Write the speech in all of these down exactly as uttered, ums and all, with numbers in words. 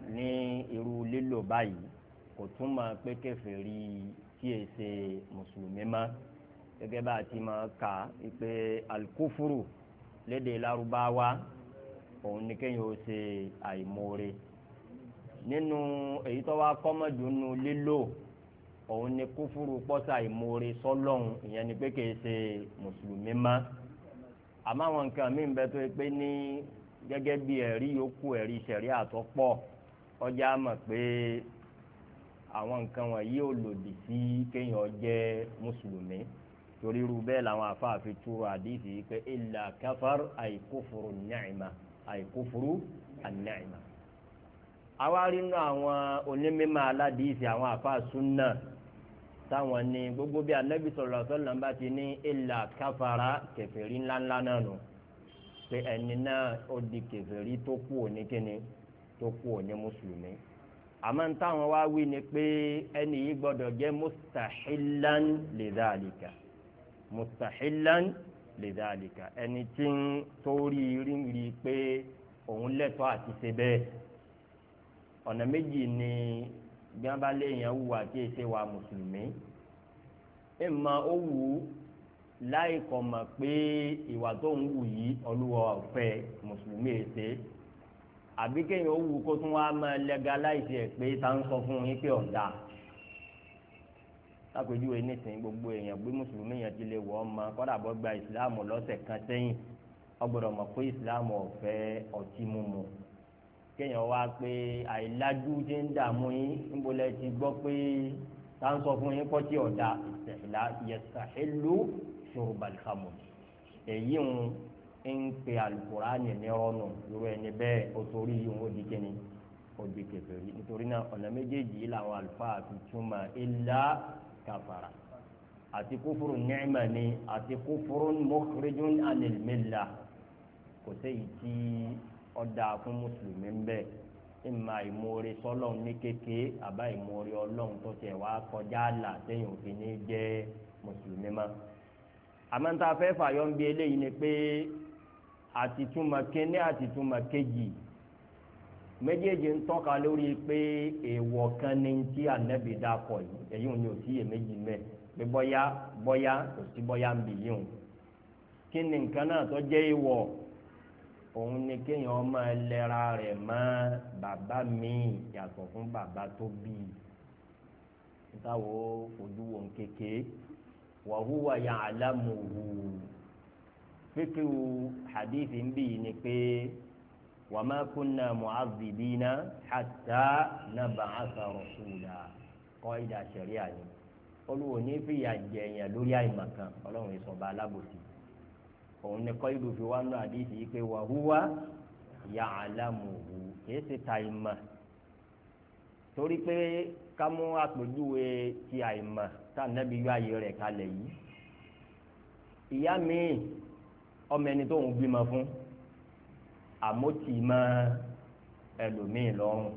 ní irú lílò báyìí kò túmọ̀ pé kèfèrí tí è ṣe mùsùlùmí mọ́ gẹ́gẹ́ bá a ti máa kà pé alukófúrú lédè lárúbáwá òun ni kéèyàn ó ṣe àìmoore nínú èyí tó wá kọ́mọ̀dù nínú lílò òun ni kúfúrú pọ́sà àìmoore sọ́lọ́hún ìyẹn ni pé kìí ṣe mùsùlùmí mọ́ àmọ́ àwọn nǹkan míì ń bẹ tó pé ní gẹ́gẹ́ bí ẹ̀rí yòókù ẹ̀rí ṣẹ̀rí àtọ́pọ̀ ọjà mọ̀ pé àwọn nǹkan wọ̀nyí ò lòdì sí kéèyàn jẹ́ mùsùlùmí torí irú bẹ́ẹ̀ làwọn afáàfin túrò àdìsí pé illa kafar àìkófòrò ni'ma àìkófòrò an-ni'ma. àwárí nù àwọn onímọ̀ aládìsí àwọn àfáà súnà táwọn ní gbogbo bí Ànábì sallallahu alaihi wasallam bá ti ní illa kafara kèfèrí ńláńlá náà nù pé ẹni náà ó di kèfèrí tó kú òní kíni tó kú òní mùsùlùmí àmọ́ ń táwọn wá wí ni pé ẹni yìí gbọ́dọ̀ jẹ́ mustahilan lidhalika mustahilan lidhalika ẹni tí ń torí rírí pé òun lẹ́tọ̀ọ́ àti ṣe bẹ́ẹ̀ ọ̀nà méjì ni bí wọ́n bá léèyàn wù àti èsè wa mùsùlùmí ìmọ̀ ó wù ú láì kọ̀ mọ̀ pé ìwà tó ń wù yìí Olúwa ọ̀fẹ́ mùsùlùmí èsè àbí kéèyàn ó wù kó tún wá máa legalize ẹ̀ pé ta ń sọ fún yín pé ọ̀dà lápèjúwe nísìnyí gbogbo èèyàn gbé mùsùlùmí yẹn ti lè wọ̀ ọ́ ma kọ́dà bọ́ gba ìsìláàmù lọ́sẹ̀ kan sẹ́yìn ó gbọ́dọ̀ mọ̀ pé ìsìláàmù ọ̀fẹ́ ọtí mímu kéèyàn wá pé àìlájú tí ń dààmú yín níbo lẹ ti gbọ́ pé ta ń sọ fún yín kọ́ tí ọ̀dà ìsẹ̀lá yastahilu shurbal khamr èyí ń ń pe alukurani ní ọ̀nà irú ẹni bẹ́ẹ̀ o torí ìhun ó di kíni ó di kèfèrí nítorí náà ọ̀nà méjèèjì làwọn àlùfáà fi túmọ̀ illa kafara àti kúfúrú ni'ma ni àti kúfúrú mukhrijun anil millah kò séyìí tí ọ̀dà fún mùsùlùmí ń bẹ ìmọ̀ ìmoore sọ́lọ́n ní kéke àbá ìmoore ọlọ́run tó tẹ̀ wá kọjá àlà sẹ́yìn òfin ní jẹ́ mùsùlùmí mọ́ àmọ́ níta fẹ́ fàyọ́ ń bí eléyìí ni pé àtìtúmọ̀ kínní àtìtúmọ̀ kejì méjèèjì ń tọ́ka lórí pé èèwọ̀ kan ní tí ànábì dákọ̀ yìí èyí ò ní òsì èméjì mẹ́ pé bọ́yá bọ́yá kò sí bọ́yá ń bì yìí o kí ni nǹkan náà tó jẹ́ èèwọ̀ òun ni kéèyàn máa lẹ́ra rẹ̀ mọ́ bàbá mi yàtọ̀ fún bàbá tó bí i nítawo ojú wo kéke wa huwa ya'lamuhu fíkìwù hadithi ń bì ní pé wa ma kunna mu'adhibina hatta nab'atha rasula kọ́ ìdá sẹ̀ríà ni olùwò ní fìyà jẹ̀yàn lórí àìmọ̀kan ọlọ́run ìsọ̀ba alábòsí òun ni kọ́ ìlú fi wá nù hadithi yìí pé wa huwa ya'lamuhu kìí ṣe ta ìmọ̀ torí pé ká mú àpèjúwe ti àìmọ̀ tá nàbí yọ ayé rẹ̀ kalẹ̀ yìí ìyá mi ọmọ ẹni tó ń bímọ fún àmótì mọ ẹlòmíì lọ́rùn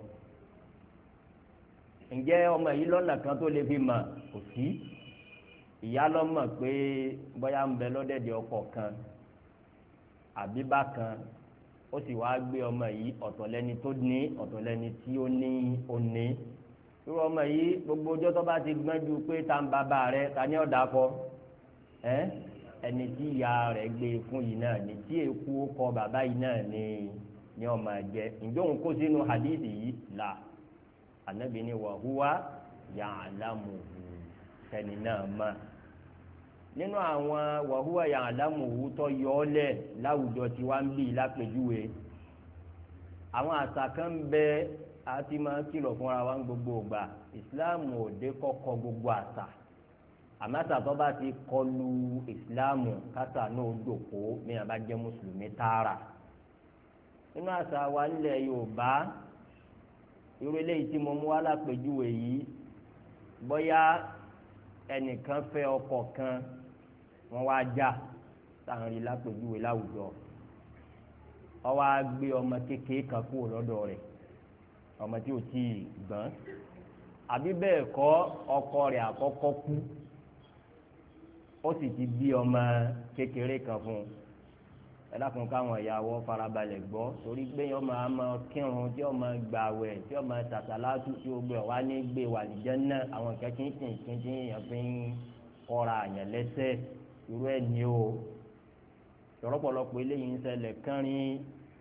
ǹjẹ́ ọmọ yìí lọ́nà kan tó lè fi mọ̀ kò sí ìyá lọ́mọ̀ pé bóyá ń bẹ lọ́dẹ̀dẹ̀ ọkọ kan àbí bákan ó sì wáá gbé ọmọ yìí ọ̀tọ̀ lẹ́ni tó ní ọ̀tọ̀ lẹ́ni tí ó ní ó ní irú ọmọ yìí gbogbo ọjọ́ tó bá ti gbọ́njú pé ta ń bàbá rẹ ta ní ọ̀dà kọ ẹ́ ẹni tí ìyá rẹ̀ gbé fún yìí náà ni tí èkú kọ bàbá yìí náà ni ni ọmọ ẹ̀jẹ̀ ǹjẹ́ òun kó sínú hadith yìí là ànábì ni wa huwa ya'lamuhu sẹ́ni náà mọ̀ nínú àwọn wa huwa ya'lamuhu tó yọ ọ́ lẹ̀ láwùjọ tí wàá ń bì lápèjúwe àwọn àṣà kan ń bẹ àti máa ń kìlọ̀ fúnra wa ń gbogbo ògbà ìsìláàmù òde kọ́kọ́ gbogbo àṣà àmọ́tà tó bá ti kọlu ìsìláàmù kásà náà dòkó mìíràn bá jẹ́ mùsùlùmí tààrà nínú àṣà wa nílẹ̀ Yorùbá irú eléyìí tí mo mú wá lápèjúwe yìí bóyá ẹnìkan fẹ́ ọkọ kan wọ́n wá já táwọn rí lápèjúwe láwùjọ ó wá gbé ọmọ kékeré kan kúrò lọ́dọ̀ rẹ̀ ọmọ tí ò tí ì gbọ́n àbí bẹ́ẹ̀ kọ́ ọkọ rẹ̀ àkọ́kọ́ kú ó sì ti bí ọmọ kékeré kan fún un ẹ dákun káwọn ìyàwó farabalẹ̀ gbọ́ torí pé yọ máa ma kírun tí yọ máa gbàwẹ̀ tí yọ máa tàtàlátù tí ó gbé wá ní gbé wà ní Jánnà àwọn kẹ́kẹ́ kínkín tí yẹn fi ń kọ́ra àyàn lẹ́sẹ̀ irú ẹ̀ ní o tọ́rọ́pọ̀lọpọ̀ eléyìí ń ṣẹlẹ̀ kánrin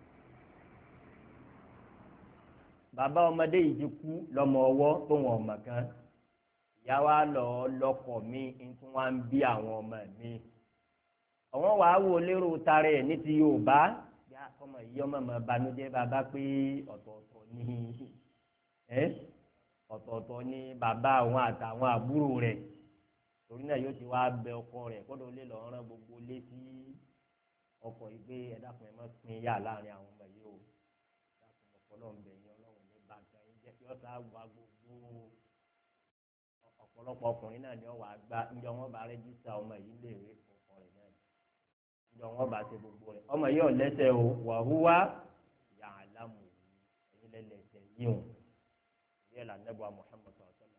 bàbá ọmọdé yìí ti kú lọ́mọ ọwọ́ tó wọn ọmọ kan ìyá wa lọ lọ́kọ mi tí wọ́n ń bí àwọn ọmọ mi àwọn wàá wò lérò tarẹ̀ ní ti Yorùbá yá ọmọ yìí ọmọ ọmọ banújẹ́ bàbá pé ọ̀tọ̀ọ̀tọ̀ ní ẹ́ ọ̀tọ̀ọ̀tọ̀ ní bàbá àwọn àtàwọn àbúrò rẹ̀ torí náà yóò ti wá bẹ ọkọ rẹ̀ kọ́dọ̀ lè lọ rán gbogbo létí ọkọ yìí pé ẹ dákun ẹ má pín yà láàrin àwọn ọmọ yìí o dákun ọ̀pọ̀lọpọ̀ ń bẹ̀ yín ọlọ́run ní bàtà yín jẹ́ kí ọ̀sà wà gbogbo ọ̀pọ̀lọpọ̀ ọkùnrin náà ni ọ wà gbá ńjọ wọn bá rẹ́jísítà ọmọ yìí léèrè ọkọ rẹ̀ náà ńjọ wọn bá ṣe gbogbo rẹ̀ ọmọ yìí ọ̀lẹ́sẹ̀ o wàhúwá yà á lámù ẹ̀yìn lẹ́lẹ́sẹ̀ yìí o ìyẹn là nẹ́bù Muhammad sọ̀tọ́lá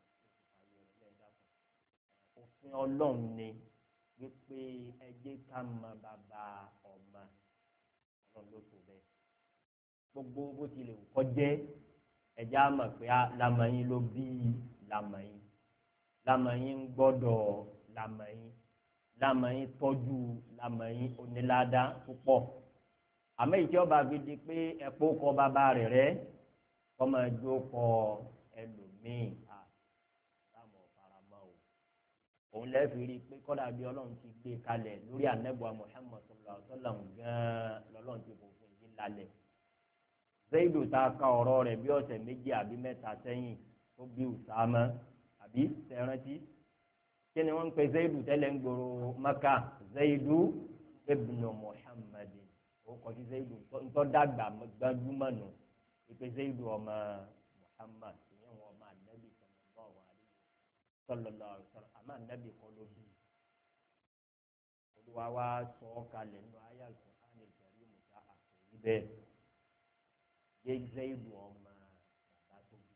òfin ọlọ́run ni wípé ẹ jẹ́ ká mọ bàbá ọmọ ọlọ́run ló tó bẹ́ẹ̀ gbogbo bó tilẹ̀ kọ́ jẹ́ ẹ̀jẹ̀ á mọ̀ pé lamọ̀yìn ló bí lamọ̀yìn lamọ̀yìn gbọ́dọ̀ lamọ̀yìn lamọ̀yìn tọ́jú lamọ̀yìn onílàdá púpọ̀ àmọ́ ìjọba fi di pé ẹ̀pọ̀ kọ bàbá rẹ̀ rẹ̀ kọ́mọ ẹjọ́ kọ ẹlòmíì à láàmú ọ̀faramọ́ o òun lẹ́ẹ̀fì rí i pé kọ́dà bí ọlọ́run ti gbé kalẹ̀ lórí ànẹ́bùa Muhammad sallallahu alaihi wasallam gan-an lọ́lọ́run ti fòfin yìí lálẹ̀ Zaidu ta ka ọ̀rọ̀ rẹ̀ bí ọ̀sẹ̀ méjì àbí mẹ́ta sẹ́yìn tó bí Usama àbí sẹ́rántí kí ni wọ́n ń pe Zaidu tẹ́lẹ̀ ń gbòòrò Maka Zaidu ibnu Muhammad ó kọ́ sí Zaidu ńtọ́ dàgbà gbajúmọ̀ nù ìpè Zaidu ọmọ Muhammad ìyẹn wọn ọmọ Ànábì sallallahu alaihi wasallam àmọ́ Ànábì kọ́ ló bí olúwa wa sọ ọ́ kalẹ̀ nínú ayé Al-Qur'an al-Karim mùsà àkòrí bẹ́ẹ̀ yé Zaidu ọmọ bàbá tó bí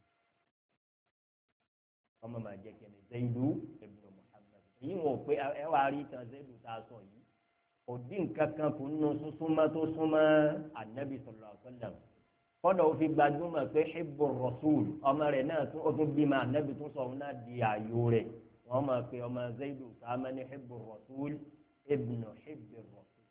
ọmọ màá jẹ́ kẹ́ni Zaidu ibnu Muhammad èyí wọn ò pé ẹ wá rí tan Zaidu tá a sọ yìí òdì nǹkan kan kò nínú súnmọ́ tó súnmọ́ Ànábì sallallahu alaihi wasallam kọ́dọ̀ òfin gbajúmọ̀ pé hibbu rasul ọmọ rẹ̀ náà tún ó tún bímọ Ànábì tún sọ òun náà di ààyò rẹ̀ wọ́n máa pe ọmọ Zaidu sáámẹ́ ní hibbu rasul ibnu hibbi rasul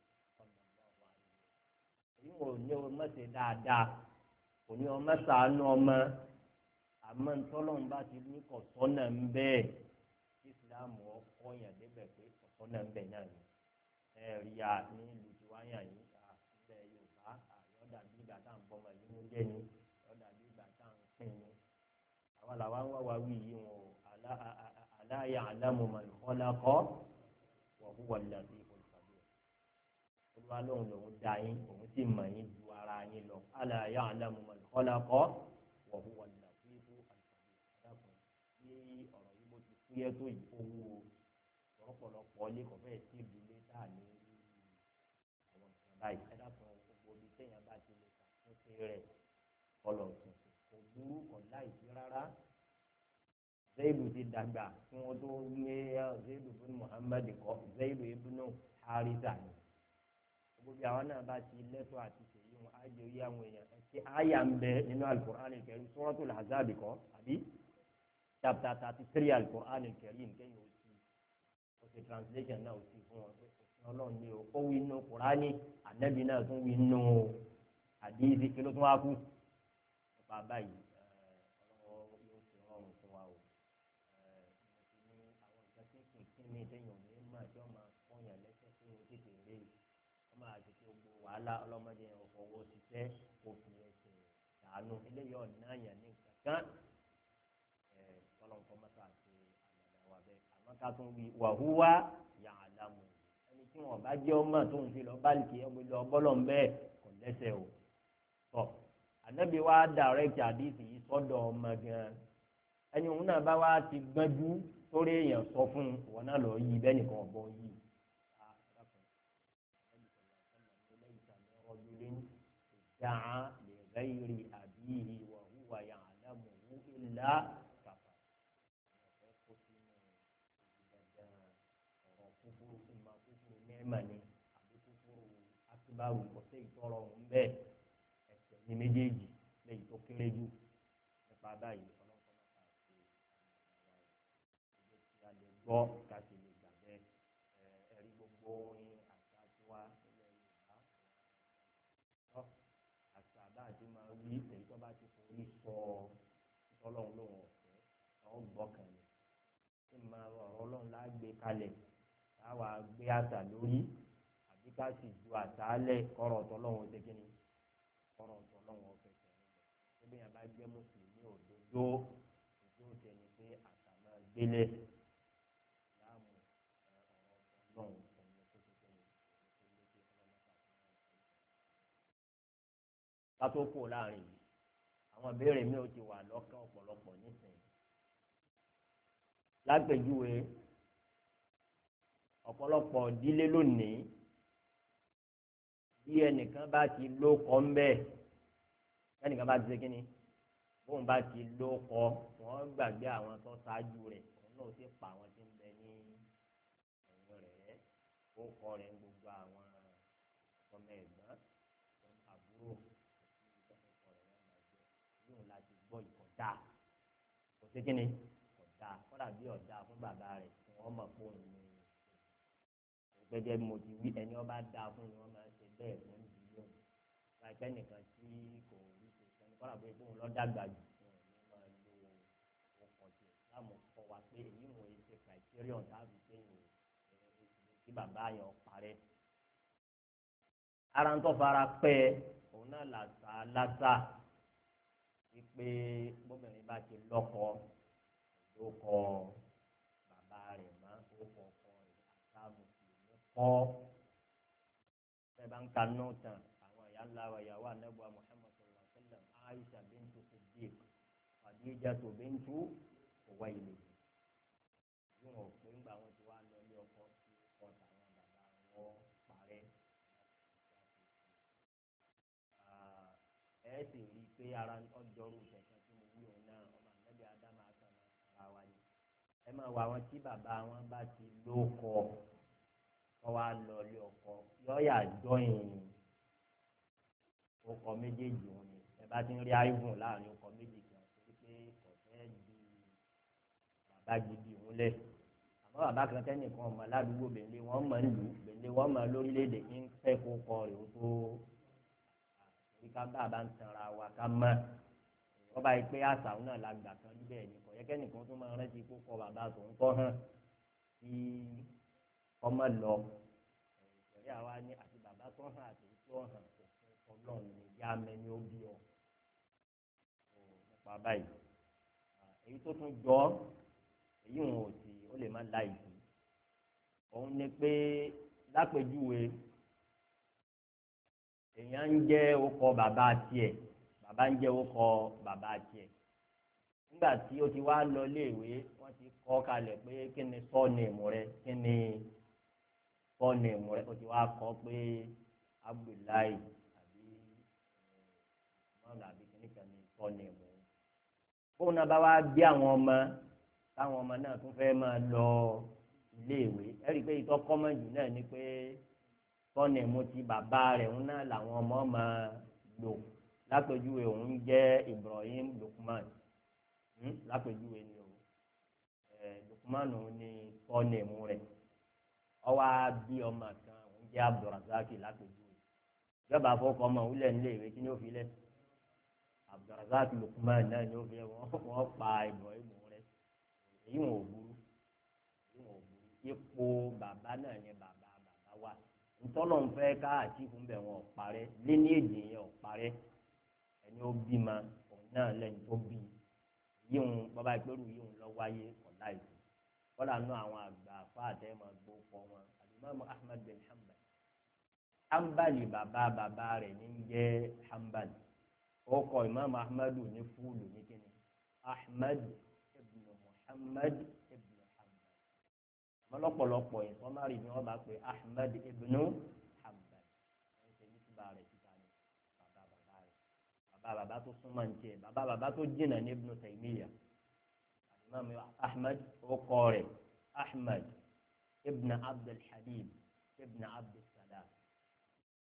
èyí wọn ò ní o mọ̀sẹ̀ dáadáa kò ní ọmọ sàánú ọmọ àmọ́ ntọ́lọ́mùbá ti ní kọ̀sọ́nà ń bẹ́ẹ̀ ìsìlámù ọkọ̀ yàn débẹ̀ pé kọ̀sọ́nà ń bẹ̀ náà ni ẹ̀rí à ní ìlú tí wá yàn yìí ilẹ̀ Yorùbá àyọ̀dà bí ìgbà tá à ń bọ́mọ yìí ló jẹ́ ni àyọ̀dà bí ìgbà tá à ń pín ni àwọn làwọn ń wá wá wí yìí wọn o ala ya'lamu man khalaqa wa huwa al-latiful khabir olúwa lóhùn lòún dá yín òun sì mọ̀ yín ju ara yín lọ ala ya'lamu man khalaqa wa huwa al-latiful khabir bí ọ̀rọ̀ yìí bó ti fúyẹ́ tó yìí owó ọ̀pọ̀lọpọ̀ ilé kọ̀ọ̀fẹ́ sí ìdílé tá a ní àwọn ìṣẹ̀lẹ̀ báyìí ẹ̀dá kan gbogbo ibi téèyàn bá ti lè ṣàtúnṣe rẹ̀ kọlọ̀ tuntun kò burú kọ̀ láìsí rárá Zaidu ti dàgbà kí wọ́n tó gbé Zaidu fún Muhammad kọ́ Zaidu ibn Haritha ni gbogbo bí àwọn náà bá ti lẹ́tọ̀ àti ṣèyí wọn á jẹ́ orí àwọn èèyàn ẹ̀kí àyà ń bẹ nínú Al-Qur'an al-Karim Suratul Ahzab kọ́ àbí chapter thirty three Al-Qur'an al-Karim kẹ́yìn ó ti ó ti translation náà ó ti fún wọn pé òfin ọlọ́run ni o ó wí nínú Kùránì Ànábì náà tún wí nínú àdìsí kí ló tún wá kú nípa báyìí ọlọ́run yóò fi rọrùn fún wa o mo ti ní àwọn nǹkan tí kì í kí mi téèyàn ní mà tí wọ́n máa kọ́yàn lẹ́sẹ̀ tí wọ́n tètè lé wọ́n máa ti fi gbogbo wàhálà ọlọ́mọdé yẹn fọwọ́ ṣiṣẹ́ òfin ẹsẹ̀ dànù eléyìí ọ̀nà yẹn ní nǹkan kan ọlọ́run mọ́tò àti àmàlà wa bẹ́ẹ̀ àmọ́ ká tún wí wàhúwá ya'lamu ẹni tí wọn bá jẹ́ ọmọ tó ń fi lọ báàlìkì ẹ̀ lọ bọ́lọ̀ ń bẹ́ẹ̀ kò lẹ́sẹ̀ o tọ́ Ànábì wa direct àdìsí yìí sọ́dọ̀ ọmọ gan ẹni òun náà bá wá ti gbẹ́jú sórí èèyàn sọ fún wọn náà lọ yí bẹ́ẹ̀ nìkan ọ̀bọ yí da'a li ghayri abihi wa huwa ya'lamuhu illa kafa ọ̀fẹ́ kó sínú ìgbàgbà ọ̀rọ̀ kúkúrú ìmọ̀ kúkúrú mẹ́ẹ̀mà ni àbí kúkúrú akbaru kò sí ìtọrọ ọhún bẹ́ẹ̀ ẹ̀ṣẹ̀ ní méjèèjì lẹ́yìn tó kéré jù nípa báyìí ọlọ́pàá máa ta ṣe ìgbé tí a lè gbọ́ ká sì lè gbà bẹ́ẹ̀ ẹ̀rí gbogbo orin àṣà tiwa nílẹ̀ Yorùbá àṣà bá àti máa wí èyí tó bá ti forí sọ ọlọ́run lóhùn ọ̀fẹ́ àwọn gbọ́kàn ni tí máa rọ ọ̀rọ̀ ọlọ́run lágbè kalẹ̀ táwa gbé àṣà lórí àbí ká sì ju àṣà lẹ̀ kọ́rọ̀ tọ́lọ́run ṣe kí ni kọ́rọ̀ tọ́lọ́run ọ̀fẹ́ tẹ̀lé bí yẹn bá jẹ́ mùsùlùmí òdodo òjò tẹ̀lé pé àṣà máa gbélé láàmú ọ̀rọ̀ ọlọ́run ọ̀nà tó ṣe kí ni ká tó kú láàrin yìí àwọn ìbéèrè mi ò ti wà lọ́kàn ọ̀pọ̀lọpọ̀ nísìnyí lágbèjúwe ọ̀pọ̀lọpọ̀ ìdílé lónìí bí ẹnìkan bá ti ló kọ́ ń bẹ́ẹ̀ ẹnìkan bá ti ṣe kínní bóun bá ti ló kọ́ wọ́n gbàgbé àwọn tó ṣáájú rẹ̀ òun náà sì pa àwọn tí ń bẹ ní ẹ̀yìn rẹ̀ ó kọ́ rẹ̀ ń gbogbo àwọn ọmọ ẹ̀gbọ́n àbúrò yóò láti gbọ́ ìkọ̀dá kò sí kínní ọ̀dà kọ́dà bí ọ̀dà fún bàbá rẹ̀ tí wọ́n mọ̀ fún òun ní gbẹdẹ mo ti wí ẹni ọba dá fún ni wọ́n máa ṣe bẹ́ẹ̀ fún ìdílé òun láìpẹ́ nìkan tí kò rí ṣe sẹ́ni kọ́dà bóyá fóun lọ́dàgbà jù fún òun ní máa lo ọkọ̀ jù láàmú kọ́ wa pé èyí wọ́n yẹ ṣe criterion táàbì sẹ́yìn tí bàbá yẹn parẹ́ ara ń tọ́ fara pẹ́ òun náà làṣà lásà wípé bóbìnrin bá ti lọ́kọ ló kọ bàbá rẹ̀ má ó kọ ọkọ rẹ̀ àtàmù kọ́ bẹ́ẹ̀ bá ń ka náà tán àwọn ìyá ńlá wa ìyàwó anábọ̀ Muhammad sallallahu alaihi wasallam Aisha bintu Siddiq Khadija tó bintu Khuwaylid yóò hàn pé ńgbà wọn ti wá lọ ilé ọkọ tí ọkọ tàwọn bàbá wọn parẹ́ ẹ sì rí i pé ara ọjọ́rú kẹ̀kẹ́ tí mo wí òun náà ọmọ ànábì Ádámù àtàwọn ara wa ni ẹ máa wọ àwọn tí bàbá wọn bá ti lóko kọ́ wa lọ ilé ọkọ yọ́ọ̀yà jọyìn ọkọ méjèèjì wọn ni ẹ bá ti ń rí àìgùn láàrin ọkọ méjì kan torí pé kò fẹ́ di bàbá gidi òun lẹ̀ àmọ́ bàbá kan tẹ́nìkan ọmọ aládùúgbò bẹ̀lẹ́ wọ́n mọ̀ ń lù bẹ̀lẹ́ wọ́n mọ̀ lórílẹ̀‐èdè ń fẹ́ kó kọ rẹ̀ ó tó àti ká bàbá ń tanra wa ká mọ̀ wọ́n bá yẹ pé àṣà òun náà la gbà kan níbẹ̀ ni kò yẹ kẹ́nìkan tó máa rántí kó kọ bàbá tòun kọ́ hàn kí ọmọ lọ ìṣẹ̀rí àwa ní àti bàbá tó hàn àti tó hàn ọlọ́run ní yá mẹ́ni ó bí ọ nípa báyìí èyí tó tún jọ èyí wọn ò sí ó lè má láì sí òun ni pé lápèjúwe èèyàn ń jẹ́ orúkọ bàbá tiẹ̀ bàbá ń jẹ́ orúkọ bàbá tiẹ̀ nígbà tí ó ti wá lọ léèwé wọ́n ti kọ́ kalẹ̀ pé kí ni sọ́ọ̀nìmù rẹ kí ni sọ́ọ̀nìmù rẹ ó ti wá kọ́ pé Abdullahi àbí mọ́ọ̀lá àbí kìnnìkan ni sọ́ọ̀nìmù fóun náà bá wá bí àwọn ọmọ táwọn ọmọ náà tún fẹ́ máa lọ iléèwé ẹ rí i pé ìtọ́ kọ́mọ̀jù náà ni pé sọ́ọ̀nìmù ti bàbá rẹ̀ ń náà làwọn ọmọ máa lò lápèjúwe òun jẹ́ Ibrahim Lukman lápèjúwe ni o Lukumanu ni sọ́ọ̀nìmù rẹ̀ ọwọ́ bí ọmọ kan òun jẹ́ Abdulrazaki lápèjúwe ìjọba àfọwọ́kọ́ ọmọ òun lẹ̀ nílé ìwé kí ni ó fi lẹ̀ Abdulrazaki Lukman náà ni ó fi lẹ̀ wọ́n pa Ibrahim rẹ̀ èyí wọn ò burú èyí wọn ò burú ipò bàbá náà ni bàbá bàbá wa ntọ́lọ̀ ń fẹ́ ká àti ìfúnbẹ̀ wọn ò parẹ́ léní èdè yẹn ò parẹ́ ẹni ó bí ma òun náà lẹ́yìn tó bí yíyún bàbá ìpẹ́rù yíyún lọ wáyé ọ̀la ìlú kọ́lá nù àwọn àgbà fáàtẹ́ máa gbó pọ̀ wọn alimami Ahmad bin Hanbal Hanbali bàbá bàbá rẹ̀ ní jẹ́ Hanbali ó kọ ìmáàmù Ahmadu ní fúlù ní kíni Ahmad ibn Muhammad ibn Hanbal mọ́lọ́pọ̀lọpọ̀ ìfọ́márì ni wọ́n bá pe Ahmad ibn Hanbal wọ́n ṣe ní síbà rẹ̀ síta ní bàbá bàbá rẹ̀ bàbá bàbá tó súnmọ́ ní tiẹ̀ bàbá bàbá tó jìnnà ní Ibn Taymiyyah imam Ahmad okore Ahmad ibn Abdul Halim ibn Abdul Salam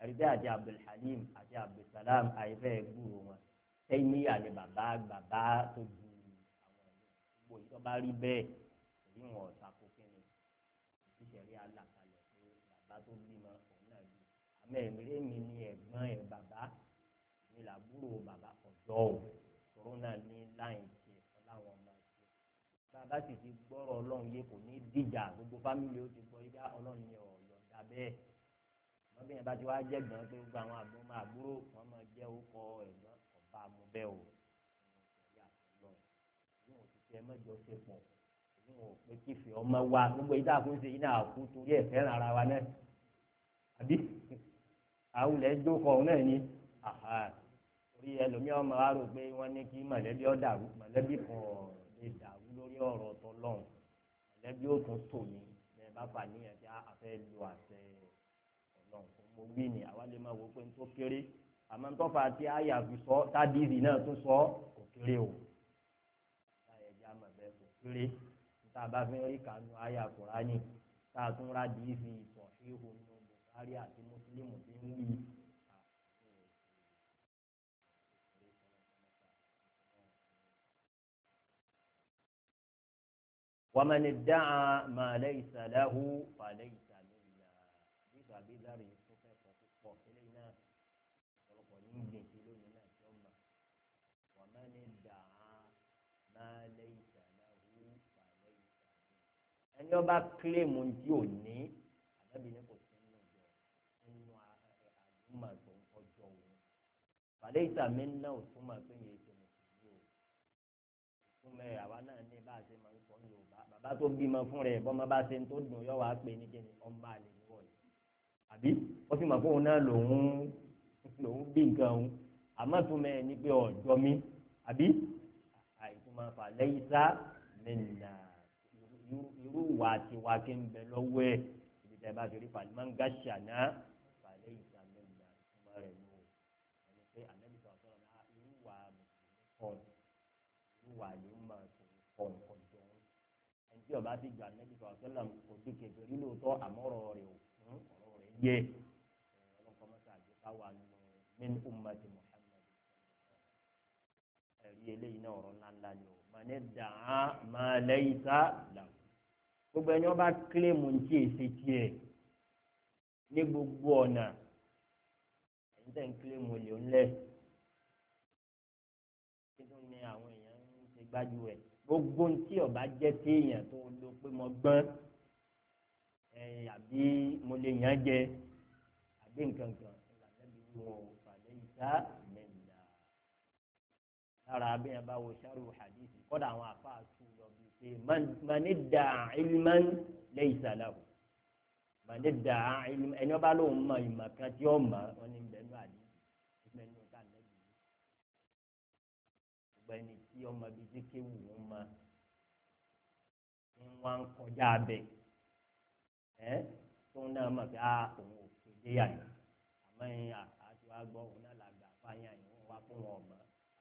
àrídẹ́ àti Abdulhalim àti Abdulsalam àìfẹ́ gbúrò wọn Taymiyyah ni bàbá bàbá tó ju àwọn ẹ̀yọ́ gbogbo ìtọ́ bá rí bẹ́ẹ̀ èyí wọn ọ̀sàkó kínní ìṣẹ̀rí alákalẹ̀ pé bàbá tó bímọ òun náà bí àmọ́ ẹ̀mírí mi ni ẹ̀gbọ́n ẹ̀ bàbá mi làbúrò bàbá ọ̀dọ́ ò tòun náà ní láyìn tiẹ̀ ọ̀làwọn ọmọ tiẹ̀ bàbá sì ti gbọ́rọ̀ ọlọ́run yé kò ní dìjà gbogbo fámìlì ó ti gbọ́ ibà ọlọ́run ni ọ̀yọ̀ǹda bẹ́ẹ̀ bí yẹn bá ti wá jẹ́ gbọ́n pé gbogbo àwọn àbúrò máa àbúrò wọn máa jẹ́ orúkọ ẹ̀gbọ́n ọba amúbẹ́ o ìwọ̀n ò ti fi ẹmẹ́jọ ṣe pọ̀ ìwọ̀n ò pé kífì ọmọ wa gbogbo yìí dáàbò ń ṣe yìí náà kú torí ẹ̀ fẹ́ràn ara wa náà àbí àwùlẹ̀ jókòó náà ni orí ẹlòmíràn ọmọ wa rò pé wọ́n ní kí mọ̀lẹ́bí ó dàrú mọ̀lẹ́bí kan lè dàrú lórí ọ̀rọ̀ tọ́lọ́run mọ̀lẹ́bí ó tún tò ní ẹ bá fà níyàn tí a fẹ́ lo àṣẹ mo wí ni àwa lè máa wò pé n tó kéré àmọ́ n tó fà tí àyà fi sọ tádìrì náà tó sọ kò kéré o àyà ẹja mọ̀ bẹ́ẹ̀ kò kéré níta bá fi ń rí kànú àyà Kùránì tá a tún rà dì í fi ìtàn ìhù nínú Bùkárí àti Mùsùlùmù tí ń wí. ومن ادعى ما ليس له فليس منا nígbà bí dárí tó fẹ́ kọ́ púpọ̀ eléyìí náà ọ̀pọ̀lọpọ̀ ní gbèsè lónìí náà tí ó mọ̀ ومن ادعى ما ليس له فليس منا ẹni ọba kílèmù tí ò ní àbẹ́bí ní kò sí nínú ìjọ nínú àdúmọ̀ tó ń kọjọ òun فليس منا ò túmọ̀ pé yẹn ṣe mùsùlùmí o túmọ̀ ẹ̀ àwa náà ní bá a ṣe máa ń sọ ní Yorùbá bàbá tó bímọ fún rẹ̀ bọ́mọ bá ṣe ń tó dùn yọ wá pé ní kíni ọmọ àlè ní wọ̀nyí àbí ó sì mọ̀ fún òun náà lòun lòun bí nǹkan òun àmọ́ túmọ̀ ẹ̀ ní pé ọ̀dọ́ mi àbí àìtúmọ̀ fà lẹ́yìn sá mẹ́nà irú wà tiwa kí ń bẹ lọ́wọ́ ẹ̀ ibi tẹ́ bá ti rí pàlímọ́ ń gàṣà náà fà lẹ́yìn sá mẹ́nà túmọ̀ rẹ̀ ní o ẹni pé ànábì sọ̀rọ̀ náà irú wà mùsùlùmí kọ́ irú wà ló máa tó kọ́ nǹkan jọ ẹni tí ọba ti gbà ànábì sọ̀rọ̀ sọ́lá kò sí kẹfẹ́ rí lóòótọ́ àmọ́rọ̀ rẹ̀ ò fún ọ̀rọ̀ rẹ̀ yẹ ọlọ́kọ́ mọ́tà àjẹká wà nínú min ummati Muhammad ẹ̀rí eléyìí náà ọ̀rọ̀ ńláńlá ni o mà ní dàá máa lẹ́yìn sá là gbogbo ẹni wọn bá kílèmù ní tí èsì tiẹ̀ ní gbogbo ọ̀nà ẹ̀yin tẹ̀ ń kílèmù lè ń lẹ̀ kí ló ní àwọn èèyàn ń ṣe gbájú rẹ̀ gbogbo tí ọba jẹ́ téèyàn tó lò pé mo gbọ́n ẹ̀ àbí mo lè yàn jẹ àbí nǹkan kan ìlànà bí wọn ò fàlẹ́ ìta mẹ́ta lára abẹ́yẹn bá wo sáré hadith kọ́dà àwọn afáàtú lọ bí pé mani da ilman laysa lahu mani da ilman ẹni ọba lóun mọ ìmọ̀ kan tí ó mọ̀ wọn ní bẹ́ẹ̀ ní àdé ìgbẹ́ ní ọ̀tá lẹ́yìn ìgbẹ́ ní tí ọmọ bíi tí kéwù wọn mọ ń wá ń kọjá abẹ ẹ tó ń náà mọ̀ pé a òun ò kéde yàrá àmọ́ ẹ̀yìn àti wàá gbọ́ òun náà làgbà fáyà yìí wọ́n wá fún wọn ọ̀mọ́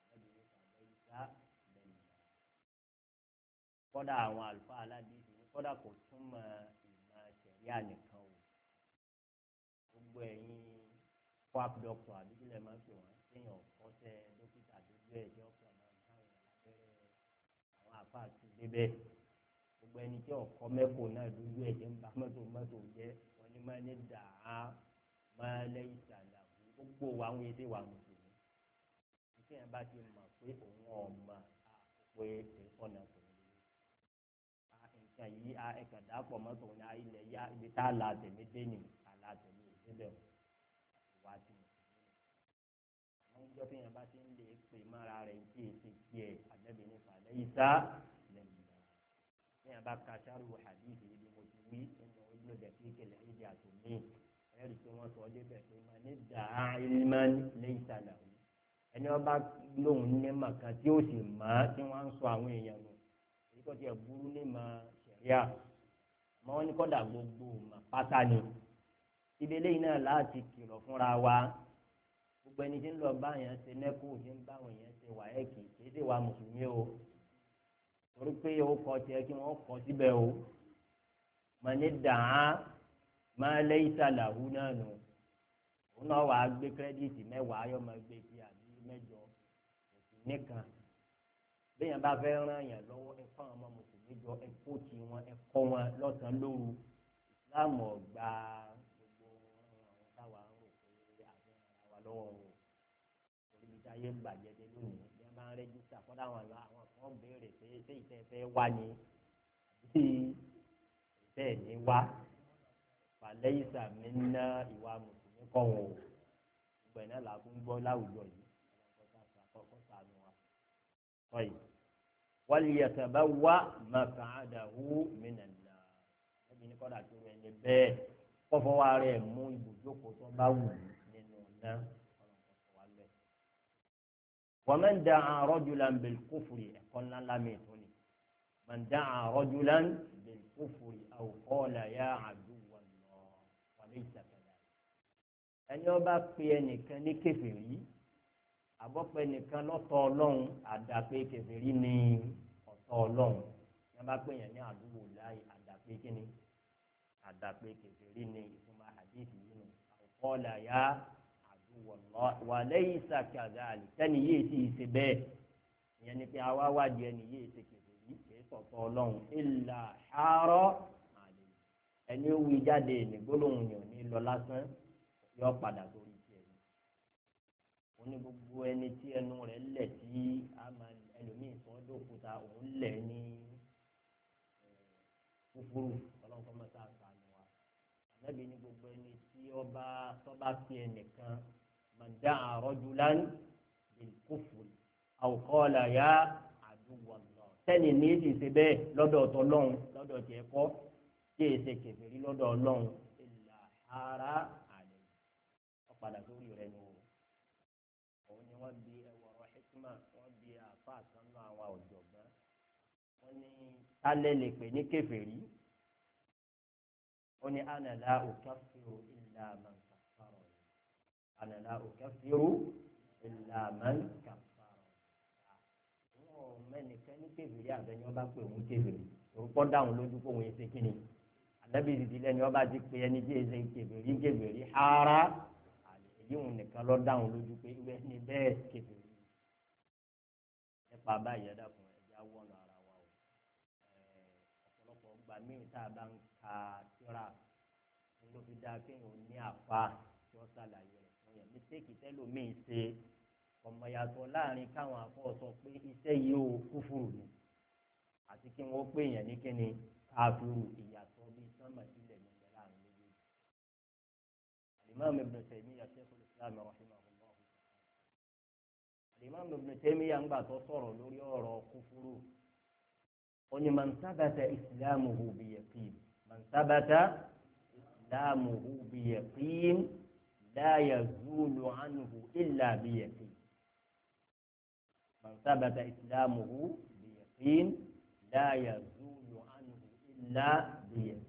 kọ́dà àwọn àlùfáà aládìsí kọ́dà kò túmọ̀ ìmọ̀ ṣẹ̀ríà nìkan o gbogbo ẹ̀yin kwap doctor àbíkílẹ̀ máa ń pè wọ́n séèyàn kọ́sẹ́ dókítà dójú ẹ̀ jẹ́ ọ̀pọ̀ máa ń káwọn lábẹ́rẹ́ àwọn àfáà tún débẹ̀ gbogbo ẹni tí ọkọ mẹ́kọ̀ọ́ náà dójú ẹ̀ jẹ́ ń bá mọ́tò mọ́tò jẹ́ wọ́n ní máa ní dàá máa lẹ́yìn ìsàlẹ̀ gbogbo wa ń yé wà mùsùlùmí ìṣe yẹn bá ti mọ̀ pé òun ọ̀ma pé ọ̀nà kò ní nǹkan yìí ẹ̀ka dàpọ̀ mọ́tò ní ilẹ̀ yá ibi tá a la tẹ̀mí dé ní àlà tẹ̀mí ìdíbẹ̀ wá sí mùsùlùmí. àwọn ìjọ tí yẹn bá ti ń lè pè mára rẹ̀ ń tí èsì tiẹ̀ àdẹ́bí ní falẹ̀ yìí sá lẹ́yìn náà. ní yẹn bá ka sáré hadith ibi mo ti wí nínú ìlúdẹ̀ kí kẹlẹ̀ ìdí àtòmí ẹ̀rí tí wọ́n sọ débẹ̀ pé mà ní dàá ilman lẹ́yìn sálà ẹni ọba lóhùn ní màkà tí ó sì má tí wọ́n ń sọ àwọn èèyàn nù èyí tó ti ẹ̀ burú ní ma ṣẹ̀ríà àmọ́ wọ́n ní kọ́dà gbogbo mà pátá ni ibi eléyìí náà láti kìlọ̀ fúnra wa gbogbo ẹni tí ń lọ bá yẹn ṣe nẹ́kù tí ń bá àwọn èèyàn ṣe wáyẹ̀kì kì í ṣe wà mùsùlùmí o torí pé ó kọ tiẹ̀ kí wọ́n kọ síbẹ̀ o mà ní dàá má laysa lahu náà nù ó òun náà wàá gbé kírẹ́díìtì mẹ́wàá yọ máa gbé sí àbí mẹ́jọ nìkan bẹ́ẹ̀ yẹn bá fẹ́ ràn yàn lọ́wọ́ ẹ fún àwọn ọmọ mùsùlùmí jọ ẹ kó tí wọn ẹ kọ́ wọn lọ́sàn-án lóru Islam ọ̀gbà gbogbo àwọn táwa ń rò pé àfẹ́ ara wa lọ́wọ́ o orí ibi táyé ń bàjẹ́ dé lónìí bí wọ́n bá ń rẹ́jísítà fọ́dà àwọn àwọn kan béèrè pé ṣé ìfẹ́ fẹ́ wá ni àbí ìfẹ́ ní wá falẹ́ ìsàmì ná ìwà mùsùlùmí kọ́ wọn o gbẹ̀ náà là ń gbọ́ láwùjọ yìí ọkọ̀ sànù wa. طيب وليتبوأ مقعده من النار ẹbí ní kọ́dà tó rẹ̀ ní bẹ́ẹ̀ kọ́fọ́ wa rẹ̀ mú ibùjókòó tó bá wù nínú náà ọlọ́kọ̀ọ́kọ́ wa lẹ̀. ومن دعا رجلا بالكفر ẹ̀kọ́ ńlá ńlá mi tó ní من دعا رجلا بالكفر أو قال يا عدو الله وليس كذلك ẹni ó bá pe ẹnìkan ní kèfèrí àbọ̀pẹ̀ nìkan lọ́tọ̀ ọlọ́run àdàpé kèfèrí ní ọ̀tọ̀ ọlọ́run yẹn bá pè yẹn ní àdúgbò láì àdàpé kíni àdàpé kèfèrí ní ìtumọ̀ àdéhìí yìí nù àwòkọ́ọ̀lá yá àdúgbò lọ wà lẹ́yìn ìsàkàdà àlè tẹ́ni yéé sì ṣe bẹ́ẹ̀ ìyẹn ni pé àwa wádìí ẹni yéé ṣe kèfèrí kìí sọ̀tọ̀ ọlọ́run ìlà àárọ̀ àlè ẹni ó wí jáde ní gbólóhùn yẹn ò ní lọ lásán yọ padà sórí ní gbogbo ẹni tí ẹnu rẹ̀ lẹ̀ tí ẹlòmíín sọ dókúta òun lẹ̀ ní kúkúrú ọlọ́nkọ́ mọ́ta sànù wa ànábì ní gbogbo ẹni tí ọba tọ́ba fi ẹnìkan mọ̀dá rajulan bil kufri aw qala ya aduwallah sẹ́ni ní èdè ṣe bẹ́ẹ̀ lọ́dọ̀ ọ̀tọ̀ lọ́hùn lọ́dọ̀ tiẹ̀ kọ́ tí èsè kèfèrí lọ́dọ̀ ọlọ́hùn ìlà ara àlè ọ̀padà sórí rẹ̀ nù wọ́n di ẹwọ̀rọ̀ hikma wọ́n di àfa àtànú àwọn ọ̀jọ̀gbọ́n wọ́n ní alẹ́ lè pè ní kèfèrí wọ́n ní ana la ukaffiru illa man kaffara ana la ukaffiru illa man kaffara wọ́n mẹ́nìkan ní kèfèrí àbẹ̀ni wọ́n bá pè wọ́n kèfèrí orúkọ dáhùn lójú kó wọ́n ṣe kíni ànábì ìdílé ni wọ́n bá ti pè ẹni tí èsè kèfèrí kèfèrí ara yíwọn nìkan lọ dáhùn lójú pé ìwé ni bẹ́ẹ̀ kéde nípa báyìí ẹ̀dá fún ẹ̀já wọnà ara wa o ọ̀pọ̀lọpọ̀ gbà míì tá a bá ń ka síra ló fi dáa kéèyàn ní àfa tí wọ́n ṣàlàyé rẹ̀ fún yẹn mísíkì tẹ́lòmíì ṣe ọmọ yàtọ̀ láàrin káwọn afọ sọ pé iṣẹ́ yìí ó kúfùrù ni àti kí wọ́n pè yẹn ní kíni káfíru ìyàtọ̀ bíi sánmà sílẹ̀ nígbà láàrin méjèèjì. Al-Imam Ibn Taymiyyah رحمه الله الإمام ابن تيمية ń gbà tó sọ̀rọ̀ lórí ọ̀rọ̀ kúfúrú ó ní man sabata islamuhu biyaqin man sabata islamuhu biyaqin la yazulu anhu illa biyaqin man sabata islamuhu biyaqin la yazulu anhu illa biyaqin.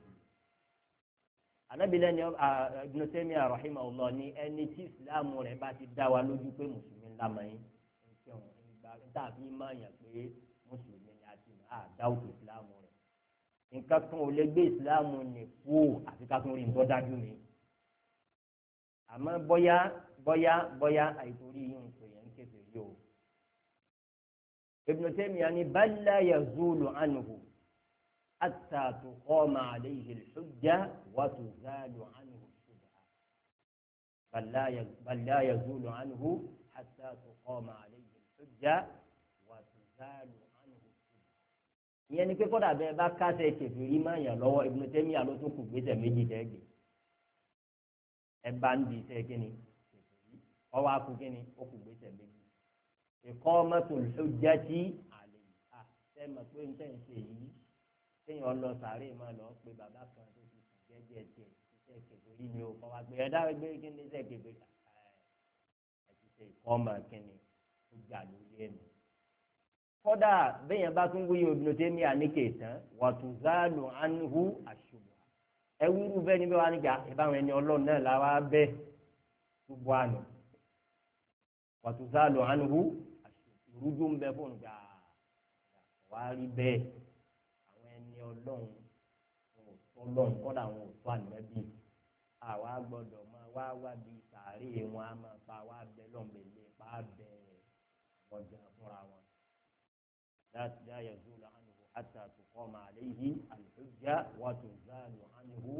Ànábì lẹ́ni Ibn Taymiyyah rahimahullah ní ẹni tí ìsìláàmù rẹ̀ bá ti dá wa lójú pé mùsùlùmí ńlá mọ̀ yín ìgbà tàbí máyàn pé mùsùlùmí ni a ti mọ̀ á dáwùtò ìsìláàmù rẹ̀ nǹkan kan ò lè gbé ìsìláàmù ní kú àfi ká tún rí nǹkan dájú mi àmọ́ bọ́yá bọ́yá bọ́yá àìtorí yìí ń pè yẹn kéfèé yìí o Ibn Taymiyyah ní bal la yazulu anhu حتى تقام عليه الحجة وتزال عنه الشبهة بل لا بل لا يزول عنه حتى تقام عليه الحجة وتزال عنه الشبهة. ìyẹn ni pé kódà bẹ́ẹ̀ bá kásẹ̀ kèfèrí máa yàn lọ́wọ́ Ibn Taymiyyah ló tún kù gbèsè méjì dẹ́gbẹ̀ ẹ bá ń di iṣẹ́ kínní kèfèrí ọwọ́ akú kínní ó kù gbèsè méjì iqamatul hujjati alayhi à ṣe mọ̀ pé ń tẹ̀ ń ṣe yìí téèyàn lọ sàárè máa lọ pé bàbá kan tó ti sùn jẹ́jẹ́ tiẹ̀ iṣẹ́ kèfèrí ni o kọ́ wa gbé ẹ̀dá gbé kí ni iṣẹ́ kèfèrí ẹ̀ ti ṣe ìkọ́mọ kí ni ó gbà lórí ẹ̀mí. kódà béèyàn bá tún wúyọ Ibn Taymiyyah àníkè tán wàtúzálù anhu àṣùbọ̀ ẹ wúrú bẹ́ẹ̀ ni bẹ́ẹ̀ wá nígbà ìbáwọn ẹni ọlọ́run náà la wá bẹ́ẹ̀ gbogbo àná wàtúzálù anhu àṣùbọ̀ ìrújú ń bẹ fóònù gbà wá rí bẹ́ẹ̀ ọlọ́run ọlọ́run kọ́dà àwọn òtún ànábì àwa gbọ́dọ̀ máa wá wá bí sàárè wọn a máa pa wá bẹ lọ́nbẹ̀lẹ̀ pa bẹ ọjà fúnra wọn. la yazulu anhu hatta tuqama alayhi al-hujja wa tuzalu anhu.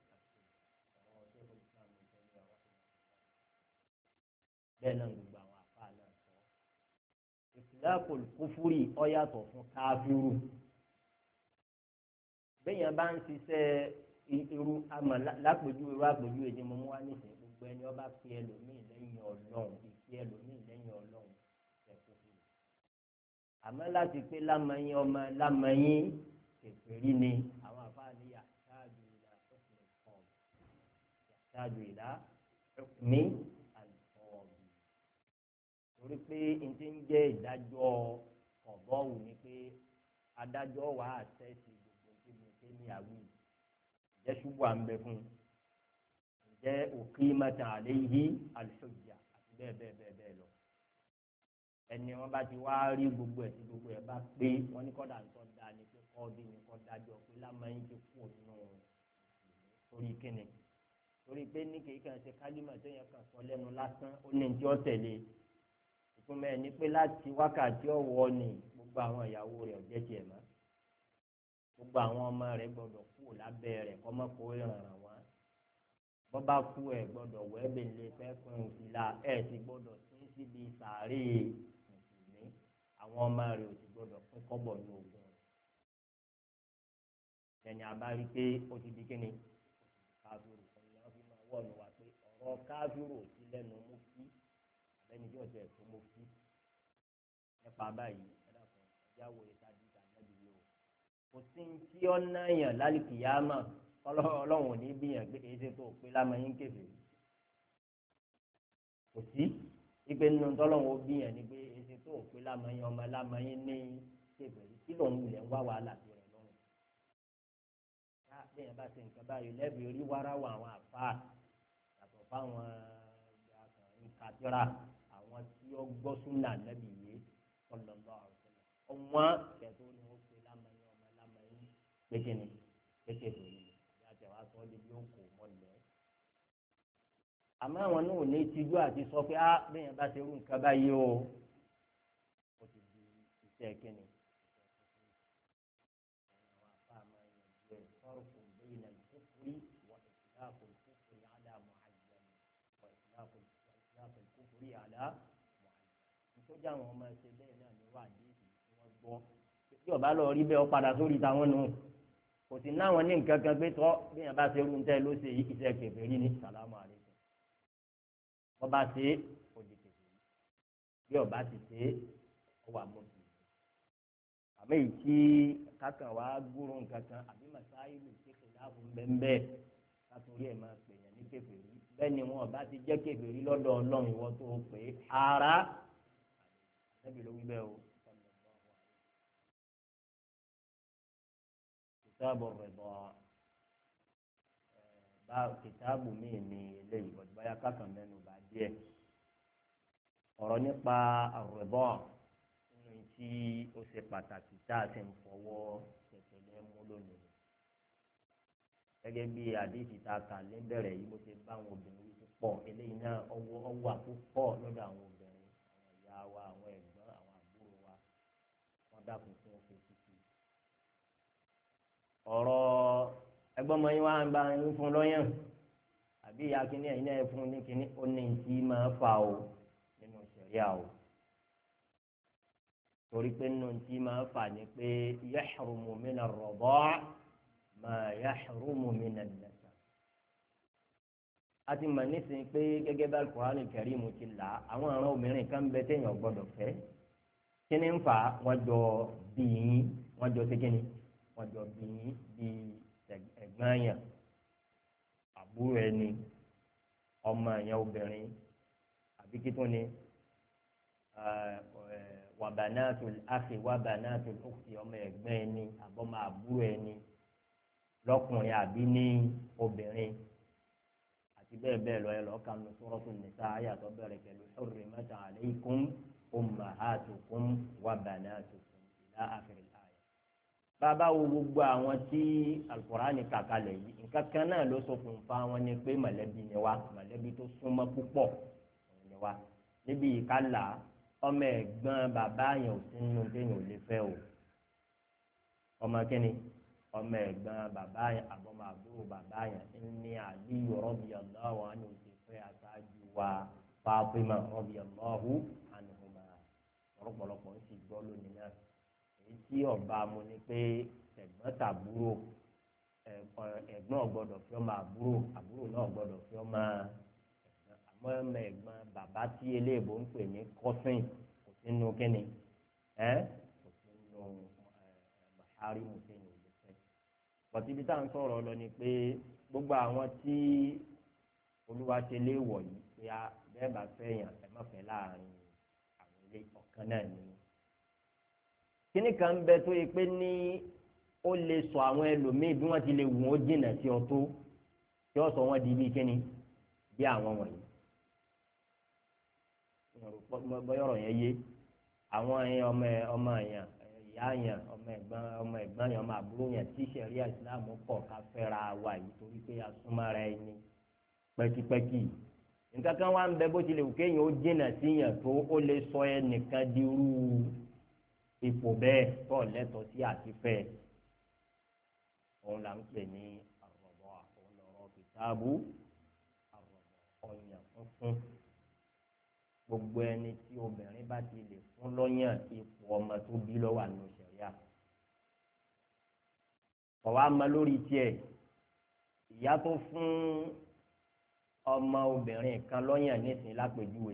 bẹ́ẹ̀ náà gbogbo àwọn àfa náà sọ. itlaqul kufuri ó yàtọ̀ fún káfíru. bẹ́ẹ̀yàn bá ń ṣiṣẹ́ irú àmọ́ lápòjú irú àpòjú èdè mo mú wá nísìnyí gbogbo ẹni ọba fi ẹlòmíì lẹ́yìn ọlọ́run ìfi ẹlòmíì lẹ́yìn ọlọ́run ẹ̀kọ́ fún mi. àmọ́ láti pé lámàyín ọmọ lámàyín kèfèrí ni àwọn àfáàní yàtáàjù ìlà ọ̀sìn ìfọ̀m yàtáàjù ìlà ní àlùfọ̀m. torí pé n ti ń jẹ́ ìdájọ́ ọ̀bọ̀wù ni pé adájọ́ wà á tẹ́sí gbogbo tí mo ṣe ní àwìn jẹ́ ṣubú à ń bẹ fún un jẹ́ uqimata alayhi al-hujja àti bẹ́ẹ̀ bẹ́ẹ̀ bẹ́ẹ̀ bẹ́ẹ̀ lọ. ẹni wọn bá ti wá rí gbogbo ẹ̀ tí gbogbo ẹ̀ bá pé wọ́n ní kọ́dà ń tọ́ da ni pé kọ́ọ̀dì ni kọ́ dájọ́ pé lámàyín ti kú nínú torí kíni torí pé ní kìí kàn ṣe kálímà téèyàn kàn sọ lẹ́nu lásán ó ní tí ó tẹ̀lé ìtumọ̀ ẹ̀ ní pé láti wákàtí ọ̀wọ́ ni gbogbo àwọn ìyàwó rẹ̀ ọ̀jẹ̀ tiẹ̀ mọ́ gbogbo àwọn ọmọ rẹ̀ gbọ́dọ̀ kú lábẹ́ rẹ̀ kọ́ mọ́ kó ìrànràn wọn bọ́ bá kú ẹ̀ gbọ́dọ̀ wẹ́ẹ́bẹ̀ lè fẹ́ fún ìlà ẹ̀ sì gbọ́dọ̀ sí síbi sàárè mùsùlùmí àwọn ọmọ rẹ̀ ò sì gbọ́dọ̀ fún kọ́bọ̀ ní ogun rẹ̀ ẹni abárí pé ó ti di kíni káfíìrù ọ̀nà fi máa wọ̀ ní wa pé ọ̀rọ̀ káfíìrù ò sí lẹ́nu mufti àbẹ́ni tí ọ̀sẹ̀ tó mufti nípa báyìí ẹ̀dá kan ìyáwó ìtajú ìtàgẹ́bí yìí o kò sí tí ó náyàn lálìkìyàmà ọlọ́run ò ní bíyàn pé èyí ṣe tó pé lámàyín kèfèrí kò sí ìpè nínú tọ́lọ́run ó bíyàn ni pé èyí ṣe tó pé lámàyín ọmọ lámàyín ní kèfèrí kí lòun wulẹ̀ ń wá wàhálà sí rẹ̀ lọ́rùn. ká bẹ́ẹ̀ bá ṣe nǹkan báyìí lẹ́bi orí wáráwọ̀ àwọn àfáà yàtọ̀ fáwọn ìkàtúrà àwọn tí ó gbọ́ súnà lẹ́bi yìí sallallahu alaihi wasallam ọ̀wọ́n kẹtó ni ó pe lámàyín ọmọ lámàyín pékinni pékinni ìyàtọ̀ wa sọ ọ́ di bí ó kò mọ́lẹ̀. àmọ́ àwọn náà ò ní tijú àti sọ pé á bẹ́ẹ̀ bá ṣe rú nǹkan báyìí o ó ti di iṣẹ́ kínni. àwọn afá máa ń yànjú ẹ̀ farqun bayna al-kufri wa itlaq al-kufri ala mu'ayyan wa itlaq al-kufri ala mu'ayyan. nítorí àwọn ọmọ ẹsẹ̀ bẹ́ẹ̀ náà ní wà ní ìdí tí wọ́n gbọ́ tí ọba lọ rí bẹ́ẹ̀ ọ padà sórí táwọn nù kò sí náwọn ní nǹkan kan pé tọ́ bí yẹn bá ṣe rú ntẹ́ ló ṣe iṣẹ́ kèfèrí ní sàlámù àlejò wọ́n bá ṣe òdì kèfèrí bí ọba ti ṣe ọ wà mọ́tò àmọ́ èyí tí kákan wàá gbúrò nǹkan kan àbí màsáìlì kékeré láàbù ńbẹ́ńbẹ́ látòrí ẹ̀ máa pè yẹn ní kèfèrí bẹ́ẹ̀ ni wọn ọba ti jẹ́ kèfèrí lọ́dọ̀ ọlọ́run ìwọ tó pè é ara ẹbí ló wí bẹ́ẹ̀ o. kìtàbù rìdọ̀ bá kìtàbù míì ní eléyìí bọ́dọ̀ báyà kákan mẹ́nu bá díẹ̀ ọ̀rọ̀ nípa rìdọ̀ nínú tí ó ṣe pàtàkì tá a sì ń fọwọ́ tẹ̀tẹ̀lẹ́ mú lónìí gẹ́gẹ́ bí àdéhìí tá a kà lẹ́bẹ̀rẹ̀ yìí bó ṣe bá àwọn obìnrin wí pọ̀ eléyìí náà ọwọ́ ọwọ́ àpòpọ̀ lọ́dọ̀ àwọn obìnrin àwọn ìyá wa àwọn ẹ̀gbọ́n àwọn àbúrò wa wọ́n dákun fún òfin títí ọ̀rọ̀ ẹgbọ́n mọ́ yín wá ń bá yín fún lọ́yàn àbí ìyá kínní ẹ̀yin náà fún ní kínní ó ní tí máa fà o nínú ṣẹ̀ríà o torí pé nínú tí máa fà ní pé yahrumu mina ar-ridaa' ma yahrumu mina an-nasab. a ti mọ̀ nísìnyí pé gẹ́gẹ́ bá Al-Qur'an al-Karim ti là àwọn ọ̀ràn obìnrin kan bẹ téèyàn gbọ́dọ̀ fẹ́ kíní ń fà wọ́n jọ bí yín wọ́n jọ sí kíní wọ́n jọ bí yín bí ẹ̀gbọ́n yẹn àbúrò ẹni ọmọ yẹn obìnrin àbí kí tó ni wàbànàtul akhi wàbànàtul ukhti ọmọ ẹ̀gbọ́n ẹni àbọ̀mọ àbúrò ẹni lọ́kùnrin àbí ní obìnrin àti bẹ́ẹ̀ bẹ́ẹ̀ lọ ẹ lọ́ọ́ kanu Suratun Nisa ayàtọ̀ bẹ̀rẹ̀ pẹ̀lú hurrimat alaykum ummahatukum wa banatukum ila akhiril aya. bàbá wo gbogbo àwọn tí Al-Qur'ani kàkalẹ̀ yìí nǹkan kan náà ló ṣokùnfà wọn ni pé mọ̀lẹ́bí ni wá mọ̀lẹ́bí tó súnmọ́ púpọ̀ ni wá níbi ìkálà ọmọ ẹ̀gbọ́n bàbá yẹn ò sí nínú téèyàn ò lè fẹ́ o ọmọ kínní ọmọ ẹ̀gbọ́n bàbá yẹn àbọ̀mọ àbúrò bàbá yẹn ní Aliyu radiyallahu anhu ti fẹ́ aṣáájú wa Fatima radiyallahu anhuma ọ̀pọ̀lọpọ̀ ń sì gbọ́ lónìí náà èyí tí ọba mu ni pé ẹ̀gbọ́n tàbúrò ẹ̀gbọ́n ọ̀gbọ́dọ̀ fi ọmọ àbúrò àbúrò náà ọ̀gbọ́dọ̀ fi ọmọ ẹ̀gbọ́n àmọ́ ọmọ ẹ̀gbọ́n bàbá tí eléèbó ń pè ní cousin kò sínú kínní ẹ́ kò sínú mahari mùsùlùmí ò lè fẹ́. bọ̀tí ibi tá à ń sọ̀rọ̀ lọ ni pé gbogbo àwọn tí olúwa ṣe léèwọ̀ yìí pé bẹ́ẹ̀ bá fẹ́ yàn ẹ má fẹ́ láàrin àwọn ilé ọ̀kan náà ni. kíní kan ń bẹ tó yẹ pé ní ó lè sọ àwọn ẹlòmíì bí wọ́n ti lè wù ó jìnnà sí ọ tó tí ó sọ wọ́n di bí kíní bí àwọn wọ̀nyí. bọ́yọ̀rọ̀ yẹn yé àwọn ọmọ ọmọ yẹn ìyá yẹn ọmọ ẹ̀gbọ́n ọmọ ẹ̀gbọ́n yẹn ọmọ àbúrò yẹn tí sẹ̀ríà ìsìláàmù kọ̀ ká fẹ́ra wa yìí torí pé asúnmọ́ra ẹni pẹ́kípẹ́kí nǹkan kan wá ń bẹ bó tilẹ̀ wù kéèyàn ó jìnnà sí yẹn tó ó lè sọ ẹ nìkan di irú ipò bẹ́ẹ̀ tó lẹ́tọ̀ọ́ sí àtifẹ́ òun là ń pè ní àrọ̀bọ̀ òun lọ́rọ̀ kìtàbù àrọ̀bọ̀ ọ̀yàn funfun gbogbo ẹni tí obìnrin bá ti lè fún lọ́yàn ipò ọmọ tó bí lọ́wọ́ àánú ṣẹ̀ríà ọ̀wá ma lórí tiẹ̀ ìyá tó fún ọmọ obìnrin kan lọ́yàn nísìnyí lápèjúwe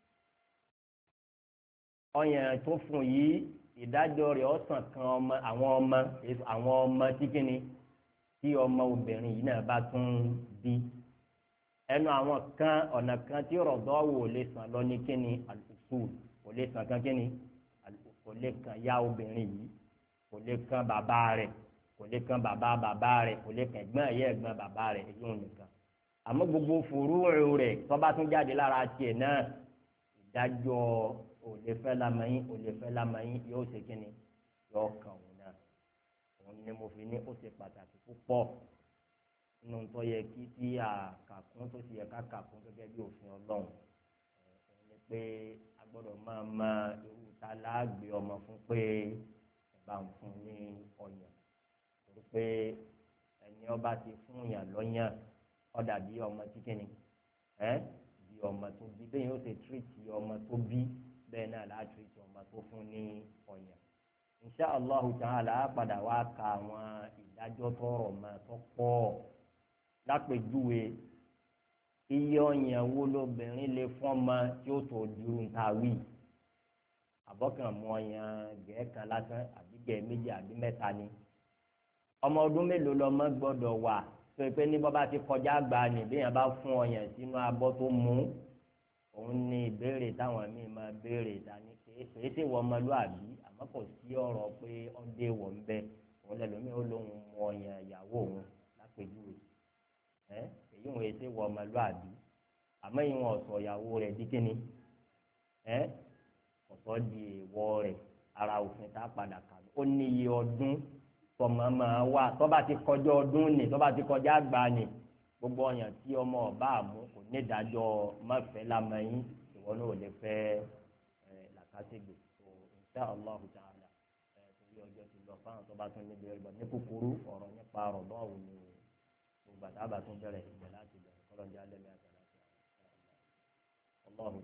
ọyàn tó fún yìí ìdájọ́ rẹ̀ ọ̀sán kan ọmọ àwọn ọmọ àwọn ọmọ tí kìíní tí ọmọ obìnrin yìí náà bá tún bí ẹnu àwọn kan ọ̀nà kan tí rọ̀dọ́ wò lè sàn lọ ní kìíní al-usul kò lè sàn kan kìíní kò lè kan ya obìnrin yìí kò lè kan bàbá rẹ̀ kò lè kan bàbá bàbá rẹ̀ kò lè kan ẹ̀gbọ́n ẹ̀yẹ́ ẹ̀gbọ́n bàbá rẹ̀ èyí ò nìkan àmọ́ gbogbo fùrúùrù rẹ̀ tó bá tún jáde lára tiẹ̀ náà ìdájọ́ òlefẹ́ lamẹ́yìn òlefẹ́ lamẹ́yìn yóò ṣe kí ni yóò kàn òun náà òun ni mo fi ní ó ṣe pàtàkì púpọ̀ nínú tó yẹ kí tí a kàkún tó sì yẹ ká kàkún gẹ́gẹ́ bí òfin ọlọ́run òun ni pé a gbọ́dọ̀ máa ma irú ta láàgbé ọmọ fún pé ẹ bá ń fún ní ọyàn torí pé ẹni ọba ti fún yàn lọ́yàn ọ̀dà bí ọmọ tí kìíní ẹ́ bí ọmọ tó bí bẹ́ẹ̀ yóò ṣe tírìtì ọmọ tó bí bẹ́ẹ̀ náà láà tírìtì ọmọ tó fún ní ọ̀yàn. insha allah ta'ala padà wá ka àwọn ìdájọ́ tọrọ mọ́ tó pọ̀ lápèjúwe iye ọ̀yàn wo lóbìnrin lè fún ọmọ tí ó tó dúró nta wí àbọ̀kàn mú ọ̀yàn gẹ̀ẹ́kan lásán àbí gẹ̀ẹ́ méjì àbí mẹ́ta ni ọmọ ọdún mélòó lọmọ gbọ́dọ̀ wà tó pé ní bọ́bá ti kọjá gbà ní bí yẹn bá fún ọyàn sínú abọ́ tó mú òun ní ìbéèrè táwọn míì máa béèrè dání kìí ṣe wọ ọmọlúàbí àmọ́ kò sí ọ̀rọ̀ pé ọdẹ wọ̀ ń bẹ òun lẹ́lòmíì ó lóun mú ọyàn ìyàwó òun lápèjúwe ẹ èyí wọn ṣe wọ ọmọlúàbí àmọ́ ìwọ̀n ọ̀sọ̀ ìyàwó rẹ̀ di kíni ẹ ọ̀sọ̀ di èèwọ̀ rẹ̀ ara òfin tá a padà kà ó ní iye ọdún tọmọ máa wà tọba ti kọjá ọdún ni tọba ti kọjá àgbà ni gbogbo ọyàn tí ọmọ ọba àmú kò ní ìdájọ́ mọfẹ lamẹyìn ìwọ náà ò lè fẹ́ ẹ làkàtìgbè tó insha Allah ta'ala ẹ torí ọjọ́ ti lọ fáwọn tọba tún níbi ẹgbẹ ní kúkúrú ọ̀rọ̀ nípa ọ̀rọ̀ náà wò ní gbogbo àtàbà tún bẹ̀rẹ̀ ìgbẹ láti bẹ̀rẹ̀ kọlọńjà lẹmí àtàlà